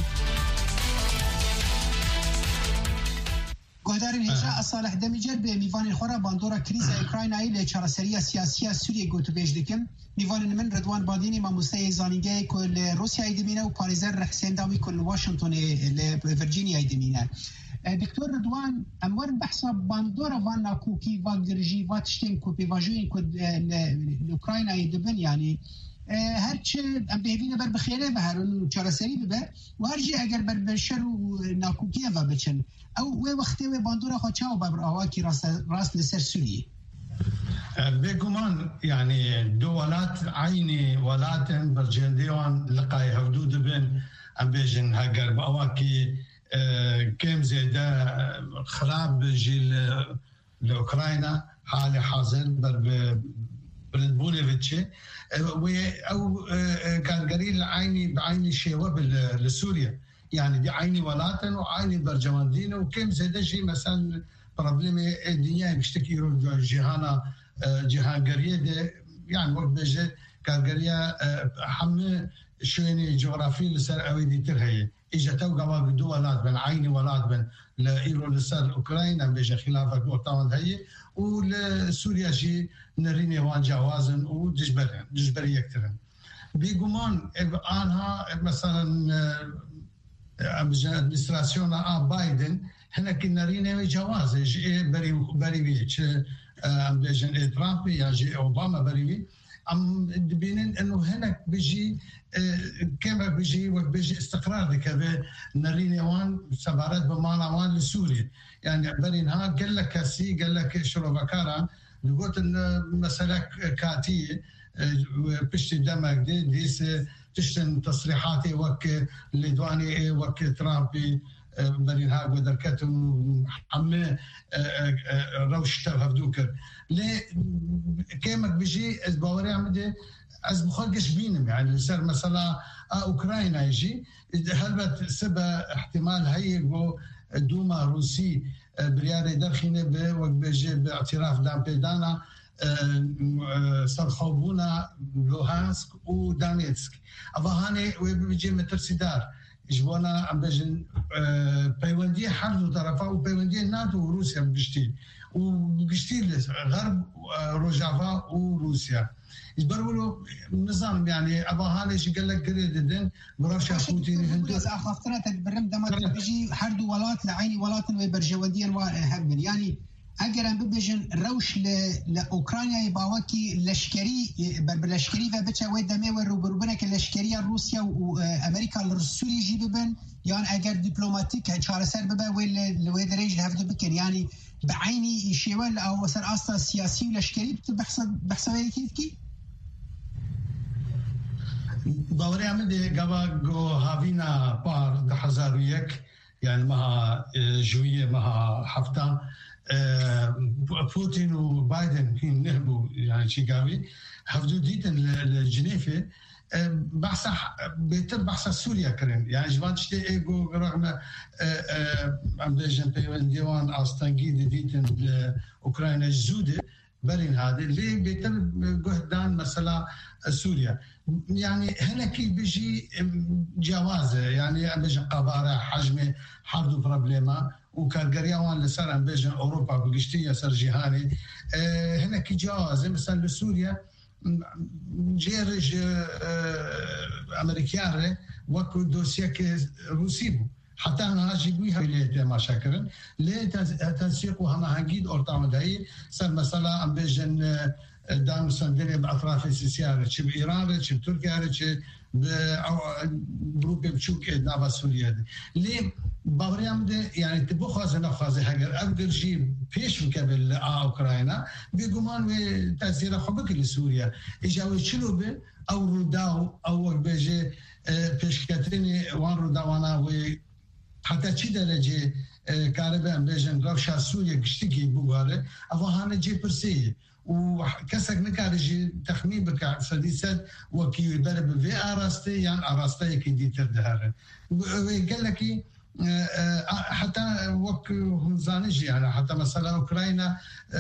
گهدارین هجا صالح دمیجر به میوان خورا باندورا کریز اوکراینایی له چارەسەریە سیاسی سوریه گوتو بیش دکم میوان من رضوان بادینی ماموسته زانینگه کل روسیا ایدمینه و پاریزر حسین داوی کل واشنطن ل ورجینیا ایدمینه دکتور رضوان امور بحثا باندورا وان ناکوکی و گرجی و تشتین کوپی واجوین کد اوکراینایی دبن یعنی هرچه ام بهبینه بر بخیره و هرون چارەسەری ببه و هرچی اگر بر بشر و ناکوکیه و بچن او وقتی و باندورا خاچاو بر آواکی راست لسر سوریه بيكمان يعني دولات عيني ولاتن برجنديوان لقاي حدود بين امبيجن هاجر باواكي كم زيدا خراب جيل لاوكرانيا حال حاضر بالبوليفيتشي او كان قليل عيني بعيني شيوه لسوريا يعني دي عيني ولاتن وعيني برجماندين وكم زيدا شيء مثلا بروبليم الدنيا بيشتكي جهانا جهان قريه يعني وقت بيجي كان قريه حمل شويني جغرافي لسر اويدي ترهي اجا توقع دولات بين عيني ولات بين لايرو لسر اوكرانيا بيجي خلافك وطاون هي ولسوريا شي نريني وان جوازن ودجبريه كثير بيقومون انها مثلا ادمنستراسيون بايدن هنا كنا رينا جواز بري بيتش بيجن ترامب يجي اوباما بري ام بينن انه هنا بيجي كما بيجي وبيجي استقرار كذا نرينا وان سفارات بمانا وان لسوريا يعني برينها قال لك كاسي قال لك شروبكارا قلت ان مساله كاتيه بشتي دمك ديس تشتن تصريحاتي وك ليدواني وك ترامبي برينها ودركتهم حمله روش تهفدوكر ليه كيمك بيجي باوري عمدي از بخلقش بينم يعني صار مثلا اوكرانيا يجي هلبت سبا احتمال هي دوما روسي برياري دخينه وقت بيجي باعتراف دام بيدانا سرخوبونا لوهانسك ودانيتسك أفهاني ويجي مترسيدار جوانا عم بيجن بيوندية حرب وطرفا وبيوندية ناتو وروسيا بقشتي وبقشتي غرب روجافا وروسيا يجبروا نظام يعني أفهاني شي قال لك قريدن برشا بوتين هندو أخافتنا تبرم دمات بيجي حرب ولات لعيني ولات وبرجواديا وهبن يعني اگر ام ببیجن روش لاوکراینیا باوکی لشکری برلشکری و بچه و دمه و روبروبنه که لشکری روسیا و امریکا لسوریه جی ببن یعنی اگر دیپلماتیک چارەسەر ببه و لوی درجه هفته بکن یعنی بعینی شیوال او وسر اصلا سیاسی و لشکری بحثا کی باوري عمدي جو هافينا بار 2001 يعني مها جويه مها حفتا بوتين وبايدن كين نهبوا يعني شيكاوي حفظوا ديتن لجنيفه بحث بيتر بحث سوريا كريم يعني جوان تشتي ايجو رغم عم بيجن بيوان ديوان استنجيد ديتن اوكرانيا جوده برين هذا اللي بيتر جهدان مثلا سوريا يعني هنا كي بيجي جوازه يعني بيجي قباره حجمه حرب بروبليما وكالجريوان لسر عم بيجن اوروبا بقشتيه سر جهاني هنا كي جوازه مثلا لسوريا جيرج امريكان وكو دوسيك روسيبو حتى انا اجيبوها ليه ما شكرن ليه تنسيقها مع هنجيد اورتام هي سر مثلا عم بيجن دام سندري باطراف السياسه تشي بايران تشي بتركيا تشي بروبي بشوك نافا سوريا ليه باوريام دي يعني تبخذ نفاذ حاجه اقدر جيب بيش مقابل اوكرانيا بيقومان وتاثير خبك لسوريا اجاوي شلوبه او روداو او بيجي بيش كاتريني وان روداوانا و حتى شي درجه كاربا بيجن روشا سوريا قشتكي بوغاره أفوهانا جي برسيه وكسك نكارجي تخمين بك سديسات وكي برب في أراسته يعني أراسته يكيدي تردهاره قال لك حتى وك هم زانجي يعني حتى مثلا أوكرانيا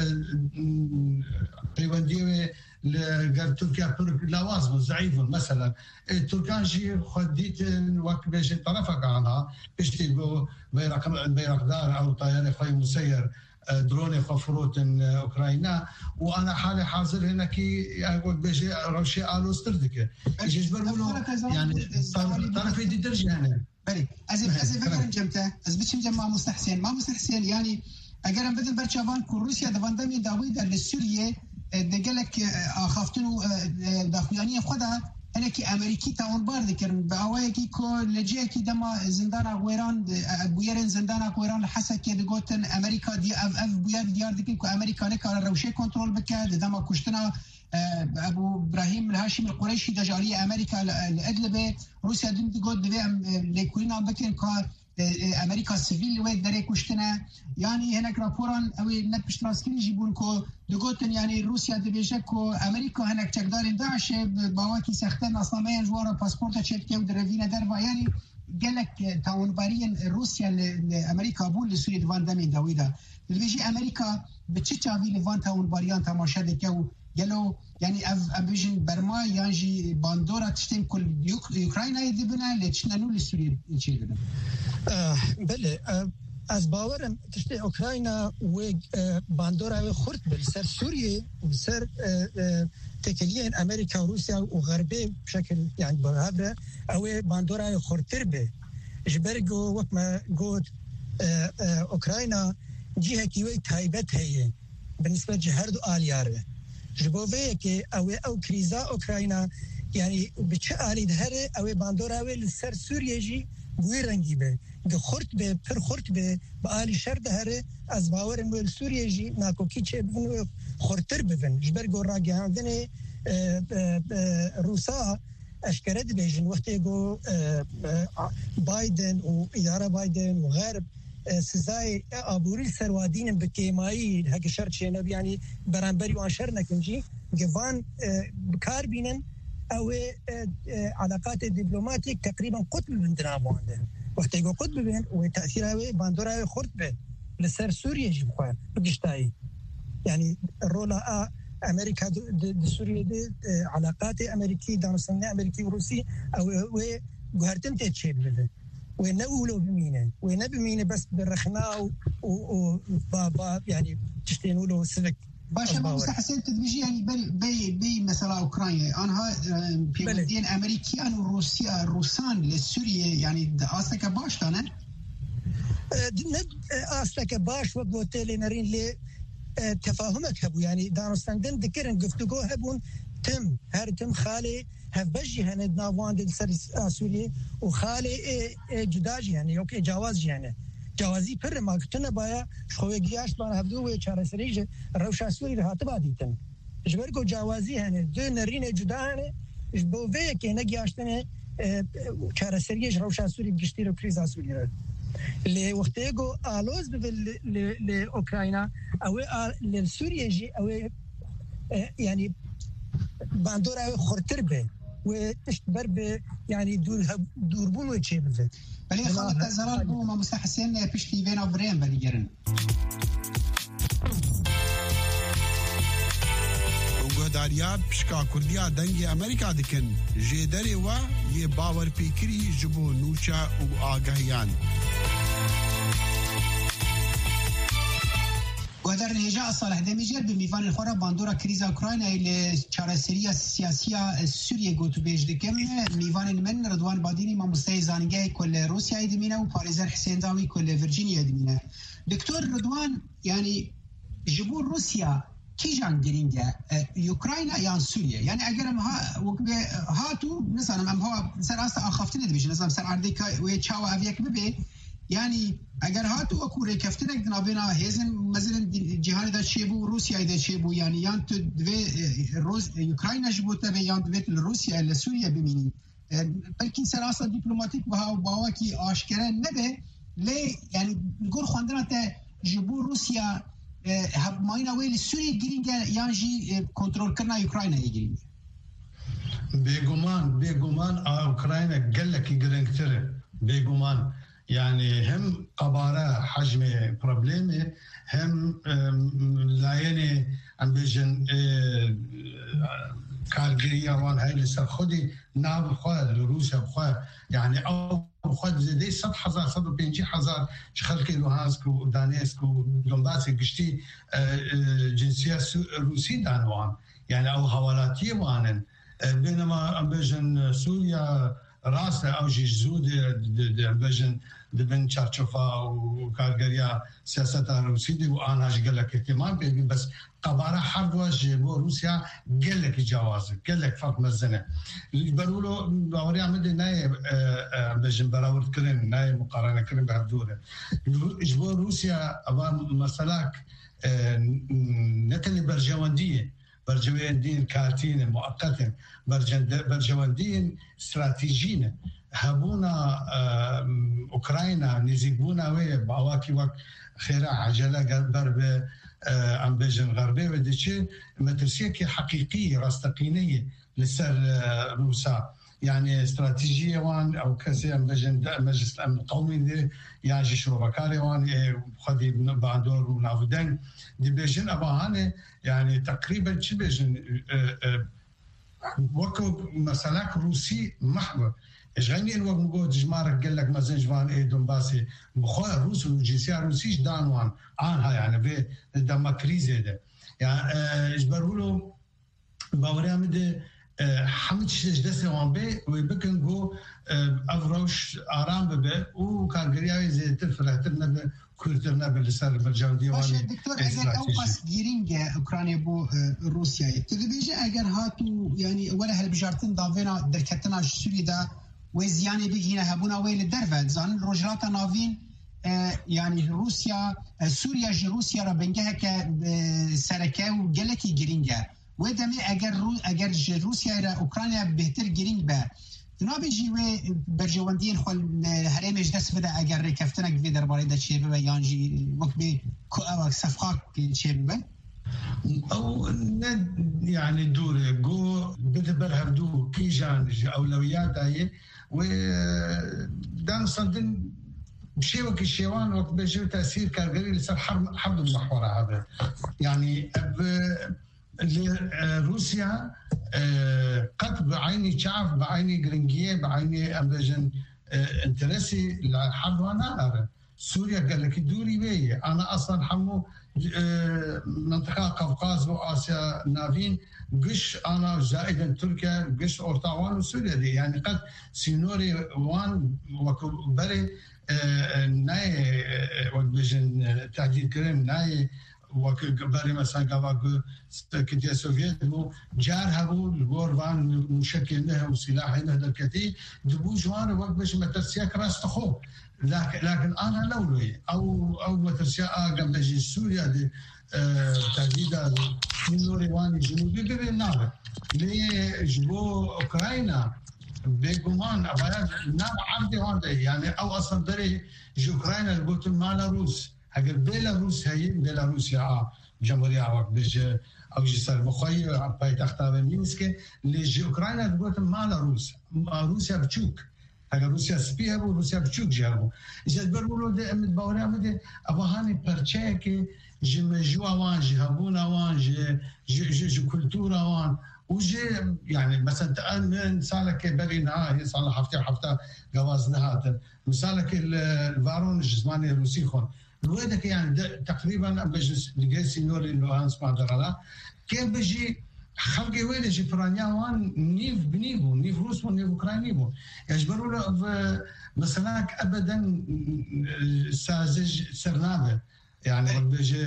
قيونديوه لقال تركيا لوازم ضعيف مثلا تركانجي خديت وقت بيجي طرفك عنها بيشتيقوا بيرقدار او طيارة خوي مسير دروني خفروت اوكرانيا وانا حالي حاضر هنا كي بيجي روشي الو ستردك يجبر يعني طرف يدي درجه هنا بلي از فكرم جمته از بيتم جمع مستحسن يعني اگر هم بدن برچوان که روسیا دواندمی داوید در سوریه دگلک خافتنو داخلیانی خدا هنه که امریکی تاون بار دکرن به آوایی که لجیه که دما زندان اغویران بویرن زندان اغویران حسا که دگوتن امریکا دی اف بویر دیار دکن که امریکا نکار روشه کنترول بکرد دما کشتنا ابو ابراهیم الهاشم القریشی دجالی امریکا لادلبه روسیا دم دگوت دوی لیکوینا بکن که امریکا سیویل و درې کوشتنه یعنی هناك راپوران او نپشت راسکین جیبون کو دگوتن یعنی روسیا دبیجه کو امریکا هناك چقدار داعش باواکی سختن اسلامه جوار پاسپورت چتکه و دروینه در و یعنی گلک تاونبارین روسیا لامریکا بول لسوریه دوان دمین داویدا دبیجه امریکا به چه چاوی لوان تاونباریان تماشا دکه گلو يعني افيجن برما يانجي باندورا تشتم كل اوكرانيا يدبنا لتشنانو لسوريا يشيلنا بله از باورم تشتي اوكرانيا و باندورا خرط بالسر سوريا وسر تكليا امريكا وروسيا وغربي بشكل يعني برابره او باندورا خرطر به جبرجو وقت ما قلت اوكرانيا جهه كيوي تايبت هي بالنسبه لجهرد آلياره جبوه که او کریزا اوکراینا یعنی بچه آلید هره او باندور او سر سوریه جی بوی رنگی به خورت به پر خورت به با آلی شرد هره از باور مویل سوریه جی ناکوکی چه بون خورتر ببن جبرگو را گهاندن روسا اشکرد بیجن وقتی گو بایدن و اداره بایدن و غرب سزای آبوری سروادین بکیمایی هک شرط شنو یعنی برانبری وان شر نکنجی جوان بکار بینن او علاقات دیپلماتیک تقریبا قطب من درابونده وقتی گو قطب بین و تاثیر او باندورا خرد به لسر سوریه جبخوان بگشتایی يعني الرول امريكا د سوريا د علاقات امريكي دانسن امريكي وروسي او وهرتم تشيل بده ونقولوا بمينه بس بالرخناء وبابا يعني تشتينوا له سلك باشا ما مستحسن تدمجي يعني بي مثلا اوكرانيا انا بيودين امريكيان وروسيا الروسان لسوريا يعني اصلك باش تانا اصلك باش وقوتي نرين لي تفاهمك هبو يعني دانستان ذكرن گفتگو هبون تم هر تم خالي هفبجي هند ناوان دل سر سوريا وخالي جداجي يعني اوكي جواز يعني جوازي پر ما كتنا بايا خويگياش بان هبدو و چاره سريج روشا سوري رهات باديتن جبرگو جوازي هن دو نرين جدا هن بو و كه نگياشتنه چاره سريج روشا سوري گشتي رو كريزا سوري ل وقتيگو آلوز ل اوكرانيا او لسوريا جي او يعني باندورا خرتر به وتشتبر به يعني دوربون وشي بزه بلي خلط زرار بو ما مستحسن بيشتي بين برين بلي جرن وګداریا پشکا کوردیا دنګ امریکا دکن جیدری و ی باور پیکری جبو نوچا او آگاهیان وهذا نهجاء صالح دميجر بميفان الخورة باندورا كريزا أوكرانيا اللي شارسرية سياسية سوريا قوتو بيج دكم ميفان المن رضوان باديني ما مستيزانجاي كل روسيا يدمينا وباريزر حسين داوي كل فيرجينيا يدمينا دكتور رضوان يعني جبور روسيا كي جان جرينجا أوكرانيا يعني سوريا يعني أجرم هاتو مثلا هو سر أصلا أخافتنا دبيج مثلا سر عرديكا ويتشاوا أفيك ببي يعني اگر هاتو اكوري كفتنك دنابنا هيزن مثلا جهان دا شيبو روسيا دا شيبو يعني يان تو روس اوكرانيا جبوتا بي يان دوت روسيا لسوريا بميني بلكن سراسة دبلوماتيك وها باواكي اشكره نبه لي يعني نقول خواندنا جبو روسيا هب ماينا ويل سوري جرينجا يانجي كنترول كرنا اوكرانيا يجري بيغومان اوكرانيا قال لك يقرنكتر بيغومان يعني هم قبارة حجم بروبليمي هم لايني عم بيجن كالجريا وان هاي لسر خدي ناب خواه لروسيا بخواه يعني او خد زي 100,000 150,000 شخلكي لوهانسك ودانيسك ودونباسي قشتي جنسية روسي دانوان يعني او حوالاتي وانن بينما ام بيجن سوريا راسه او جيزود بيجن دبن تشارشوفا وكالجريا سياستها روسية وانا قال لك اهتمام بيجي بس قبارة حرب وجه روسيا قال لك جواز قال لك فرق مزنه بقولوا باوري عمد ناي بجن براورد كرين ناي مقارنه كرين بهدوره جبو روسيا ابا مسلاك نتني برجواندين كاتين مؤقتا برجواندين استراتيجيين هبونا اوكرانيا نزيبونا وي باواكي وقت خيرا عجله برب عم بيجن غربي وديشي مترسيكي حقيقيه راستقينيه لسر روسا يعني استراتيجيه وان او كسي عم بيجن مجلس الامن القومي دي ياجي شروبكاري وان خدي باندور ونافدن دي بيجن اباهانه يعني تقريبا شي بيجن وكو مسالك روسي محور ايش غني الوقت نقول جمارك قال لك مثلا جوان اي دونباسي بخويا روس وجنسيه روسيش دانوان عنها يعني في دما كريزه ده يعني اجبروا له باوريا مد حمد شجدسه وان بي ويبكن جو افروش ارام ببه وكارجريا زي تفرحتنا كورتنا بالسر برجاو ديوان دكتور اگر اوقاس جيرينج اوكرانيا بو روسيا تدبيجي اگر هاتو يعني ولا هالبجارتين دافينا دركتنا سوري دا وزياني بيجينا هبونا ويل درفت زان روجلاتا نافين يعني روسيا سوريا جي روسيا را بنجها ك سركه وجلكي جرينجا ودمي اگر روسيا را اوكرانيا بهتر جرينج با نابجي و برجواندين خل هرمش دست بده اگر ركفتنا في درباره ده چه به يانجي وقت به صفقات چه به او يعني دور جو بتبرهر دو كيجان اولويات هي و دان صندن شيء وقت الشيوان وقت بيجي تاثير كارجري لسه حرب المحور هذا يعني روسيا قد بعيني شعب بعيني جرينجيه بعيني امبيجن انترسي الحرب وانا سوريا قال لك دوري بي انا اصلا حمو منطقه قفقاز واسيا نافين قش انا زائدا تركيا قش اورتاوان وسوريا دي يعني قد سينوري وان وكبري ناي وبيجن تحديد كريم ناي وكبري مثلا قواقو كتيا سوفيت بو جارها بو الغورفان مشكل لها وسلاح لها دركتي دبو جوان وقت باش مترسياك راس تخو لكن انا لولوي او مترسيا قبل جي سوريا دي تهديد نوريواني جنوبي بالنار ليه جبو اوكرانيا بيغومان ابايا ناب عرضي هذا يعني او اصلا دري اوكرانيا قلت مال روس اگر بيلاروس هي بيلاروسيا جمهوريه وقت بيج او جسر بخوي بايتخت مينسك اللي اوكرانيا قلت مال روسيا بتشوك اگر روسيا سبيها روسيا بتشوك جابو اذا بيقولوا ده متباوريا مد اباهاني برچه جمجوا وان جهبونا وان جي كولتورا وان وجي يعني مثلا من سالك بري نهاية صار حفته جواز نهاية مثالك الفارون الجسماني الروسي خون الويدك يعني تقريبا بجلس لقيت سينوري لوهانس ما درلا كيف بيجي خلقي وين يجي فرانيا وان نيف بنيفو نيف روس ونيف اوكرانيبو يجبروا له مثلا ابدا سازج سرنابه يعني بيجي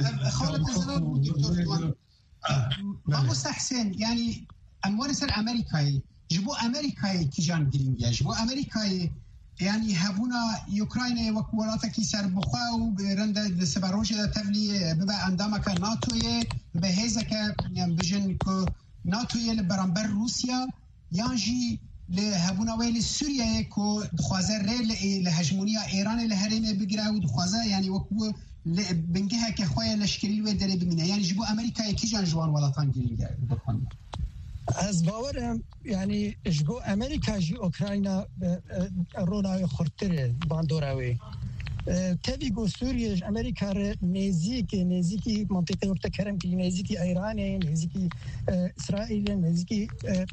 ما مستحسن يعني اموارس الامريكاي جبوا امريكاي كيجان جرينجا جبوا امريكاي يعني هبونا اوكرانيا وكولاتا كي سر بخاو برند سباروج دا تفلي ببا انداما كا ناتوي بهيزا كا بجن كو ناتوي لبرامبر روسيا يانجي لهبونا ويل سوريا كو دخوازه ريل لهجمونيا ايران لهريمه بقرا ودخوازه يعني وكو بنجها كخويا لشكري ودري بمنها يعني جبو امريكا كيجان جوان ولا طنجي از باورم يعني جبو امريكا جي اوكراينا رونا خورتره باندوراوي تبي جو سوريا امريكا نزيكي منطقه وقت كرم كي نزيكي ايران نزيكي اسرائيل نزيكي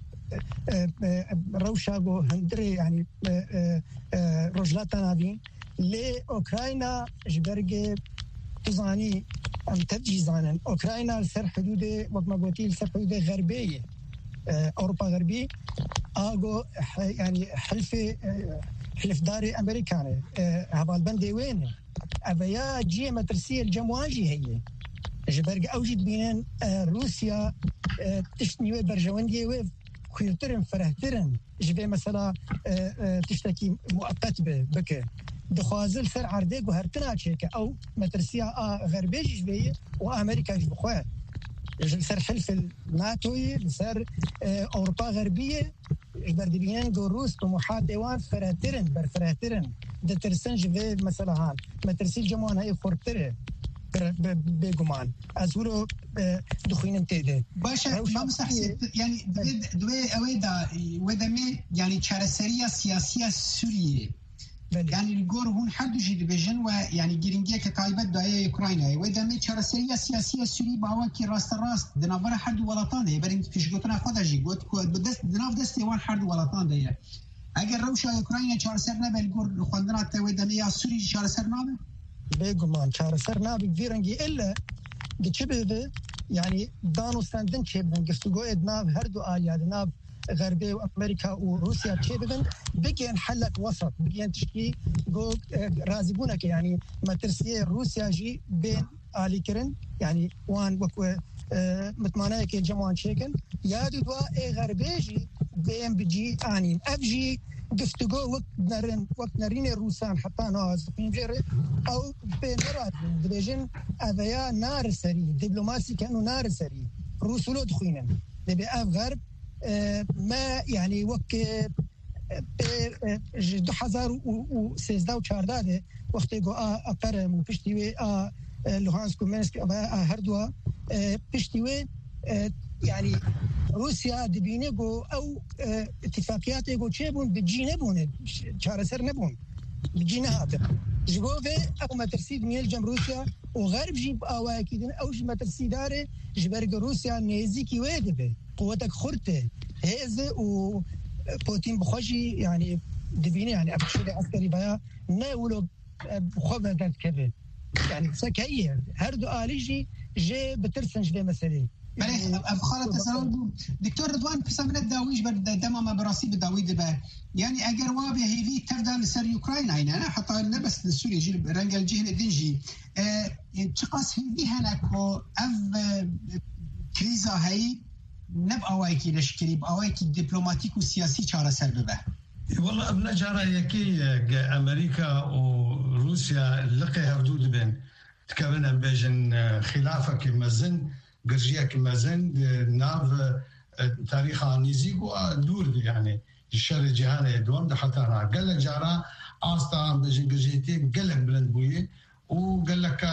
روشاغو هندري يعني رجلاتنا بين لاوكرانيا جبرجي تزاني ام تجيزان اوكرانيا سر حدود وقمغوتي سر حدود غربيه اوروبا غربي اغو يعني حلف داري امريكاني هذا البندي وين ابيا جي مترسيه الجمواجي هي جبرجي اوجد بين روسيا تشنيوي برجوندي خيرترن فرهترن جبه مثلا تشتكي مؤقت بك دخوازل سر عردي وهرتنا تشيك او مترسيا غربي جبيه وامريكا جبخوا سر حلف الناتوي سر اوروبا غربيه جبردبيان روس طموحات ديوان فرهترن برفرهترن دترسن جبه مثلا هان مترسي الجموان هي خورتره بيجومان أزورو دخين تيده باشا ما مسحسي يعني دوي أويدا ودمي يعني شارسرية سياسية سورية يعني الجور هون حد جديد بيجن ويعني جرينجيا كتايبة داية أوكرانيا ودمي شارسرية سياسية سورية بعوض راست دنافر حد ولطان ده برين فيش قطنا خدا جي قط بدست دناف دستي وان حد ولطان ده اگر روشا أوكرانيا شارسر نبى الجور خندنا تودمي سوري شارسر نبى بيجومان شارسر نبى فيرنجي إلا بتشبه يعني دانو ساندن كيبن قفتو ادناب هردو آليا دناب غربي وامريكا وروسيا كيبن بيجين حلت وسط بيجين تشكي جو رازبونك يعني ما ترسيه روسيا جي بين آلي كرن يعني وان وكو متمانه كي جموان شيكن يا دوا اي غربي جي بين بيجي اني افجي قفتو وقت نرين الروسان حتى ناز فينجر او بينرات دبيجن افيا نار سري دبلوماسي كانوا نار سري روسولو دخينا دبي اف غرب ما يعني وقت 2013 و 14 وقت جو اقرم وبشتوي لوهانسك ومنسك هردوا بشتوي يعني روسيا دبينيغو او اتفاقياتيغو تشيبون بجينبون شارسر نبون بجينات جوفي او ما ترسيد ميل جم روسيا وغرب جيب اواكيدن او ما ترسيداره جبرج روسيا نيزيكي ويدبه قوتك خرته هز وبوتين بخوشي يعني دبيني يعني ابشر عسكري بها ناولو بخوبه كذا يعني سكيه هردو اليجي جي بترسنج في مساله افخارة تسرال دكتور رضوان بسمنا الداويش دمما براسي بداويد به يعني اگر وابه هيفي تفضل لسر اوكرانيا هنا حتى نبس سوريا جيل رنجل جهن دنجي تقاس هيفي هناكو اف كريزا هي نب اوايكي لشكري باوايكي دبلوماتيك وسياسي چاره سر به والله ابن جارة يكي امريكا وروسيا لقي حدود بين تكبنا بيجن خلافه كمزن قرجيا كمازن ناف تاريخها نيزيغو دور يعني الشر جهانه دوم ده حتى انا قال لك جارا استا بجن قرجيتي قال لك بلند بويه وقال لك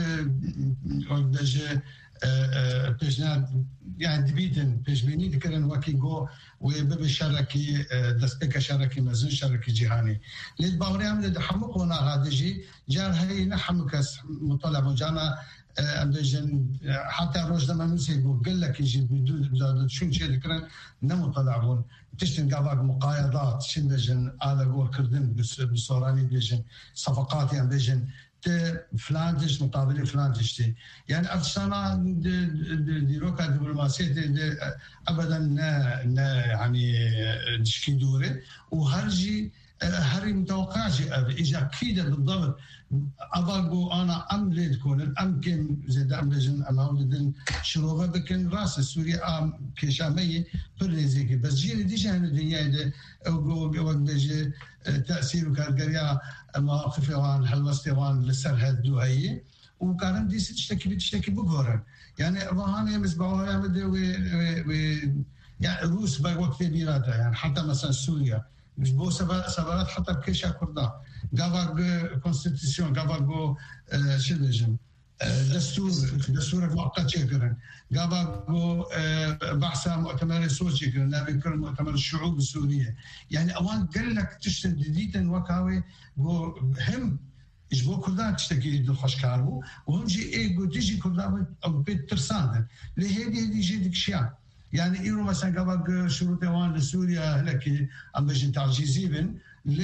بج بجنا يعني دبيتن بجميني ذكرن واكيغو وبب شركي دستك شركي مازن شركي جهاني للباوري عمل حمقونا غادجي جار هي نحمك مطلب جانا أمدجن حتى روج لما نسيبه قال لك يجي بدون شو شيء ذكرن نمو طلعون تشتن قابق مقايضات شندجن على قول كردن بالصوراني بيجن صفقات أمدجن فلانتش مقابل فلانتشتي يعني أفسانا دي روكا دبلوماسية أبدا يعني دشكي دوري وهرجي هري متوقعش إذا أكيد بالضبط أبغى أنا أملي تكون الأمكن زي ده أملجن أماودن شروفة بكن راس سوريا كشامية بريزيك بس جيل دي جهة الدنيا ده وقت بيجي تأثير وكالجريا مواقف وان حلوستي وان لسر هدو هي وكان دي تشتكي بجورن يعني رهاني مسبعوها يعمل و يعني روس بوقت بيرادها يعني حتى مثلا سوريا بو سبارات حتى بكيشا كردان قبل كونستيتيسيون قبل شو بيجن دستور المؤقت يكرن قبل بحث مؤتمر سوتشي كرن لا بيكرن مؤتمر الشعوب السورية يعني أوان قال لك تشتد جديدا وكاوي هم إجبو كردان تشتكي دو خشكاربو وهم جي إيجو تيجي كردان أو بيت ترساندن لهذه جدك شيء يعني إيرو مثلا قبل شروط أوان لسوريا لكن أم بيجن تعجيزيبن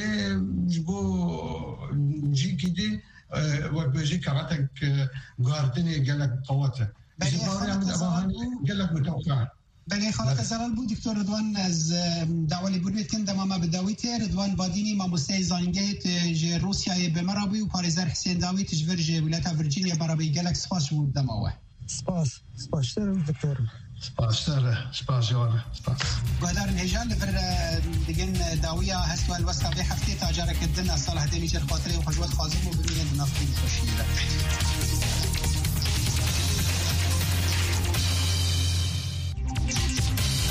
لجبو جي كده وقت بيجي كعتك قاردني قال لك قوته قال لك متوقع بله خالق زلال بود دکتر رضوان از دعوی بودید کن دمام بداویت رضوان بادینی ما مستعد زانگهت ج روسیای به مرابی و پاریزر حسین داوی تجبر ج ولایت ویرجینیا برای گلک سپاس بود دماوه سپاس دکتر سپاس جوانه سپاس قدر الهجان لفر دقن داوية هستوى الوسطى في حفتي تاجارك الدنيا صالح ديمي جر خاطري وخجوات خازم وبنين النفطين خوشي